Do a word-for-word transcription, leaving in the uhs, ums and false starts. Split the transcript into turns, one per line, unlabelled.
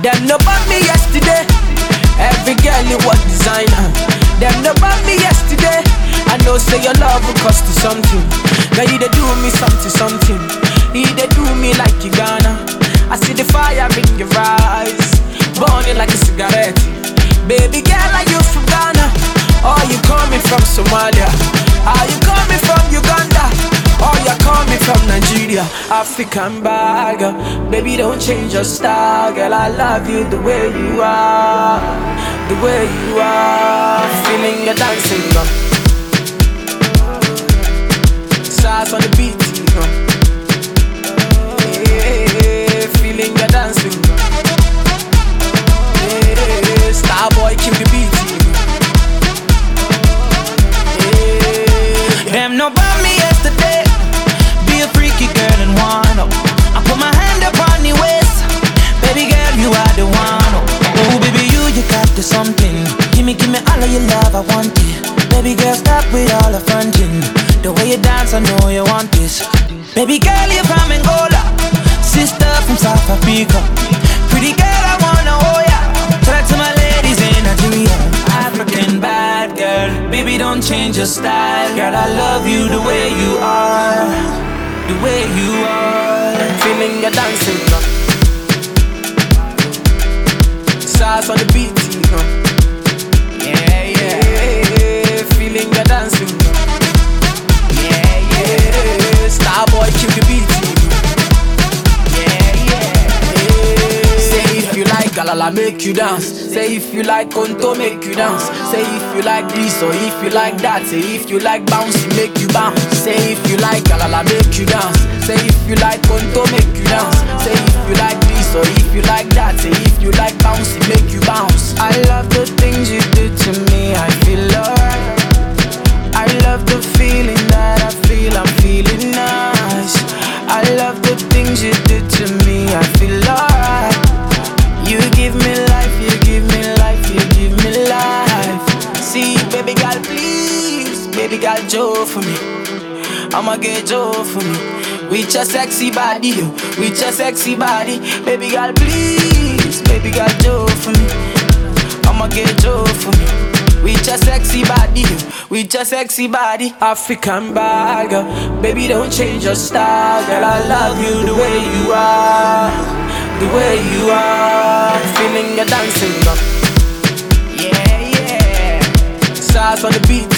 Them no bought me yesterday. Every girl you was designer. Them no bought me yesterday. I know say your love will cost you something. Girl, you they do me something, something. You they do me like you gonna. I see the fire in your eyes, burning like a cigarette. Baby girl, are you from Ghana? Or you coming from Somalia? Are you coming from Uganda? Or you coming from Nigeria? African bagger. Baby, don't change your style. Girl, I love you the way you are. The way you are. Feeling your dancing, girl. Stars on the beat, girl. Yeah, feeling your dancing, girl. Yeah, Starboy, kill the beat, yeah.
Them no bought me yesterday. Be a freaky girl and one up. I put my hand upon the waist. Baby girl, you are the one up. Oh baby, you, you got the something. Give me, give me all of your love, I want it. Baby girl, stop with all the fronting. The way you dance, I know you want this. Baby girl, you're from Angola. Sister from South Africa. Pretty girl, I wanna hold ya. Tell that to my ladies in Nigeria. African bad girl, baby, don't change your style. Girl, I love you the way you are. The way you are.
Feeling your dancing, girl. Stars on the beat, girl. Yeah, yeah. Feeling your dancing, girl. Yeah, yeah. Starboy, kill the beat, yeah, yeah, yeah. Say if you like Galala, make you dance. Say if you like Konto, make you dance. Say if you like this or if you like that. Say if you like bouncy, make you bounce. Say if you like Galala, make you dance. Say if you like Konto, make you dance. Say if you like this or if you like that. Say if you like bouncy, make you bounce. I love the things you do to me, I feel alright. I love the feeling that I feel, I'm feeling nice. I love the things you do to me, I feel alright. You give me life, you give me life, you give me life. See, baby girl, please, baby girl, Joe for me. I'ma get Joe for me. With your sexy body, yo, with your sexy body. Baby girl, please, baby girl, Joe for me. I'ma get Joe for me. With your sexy body, yo, with your sexy body. African bagger, baby, don't change your style. Girl, I love you the way you are. The way you are. Feeling your dancing, girl. Yeah, yeah. Stars on the beat.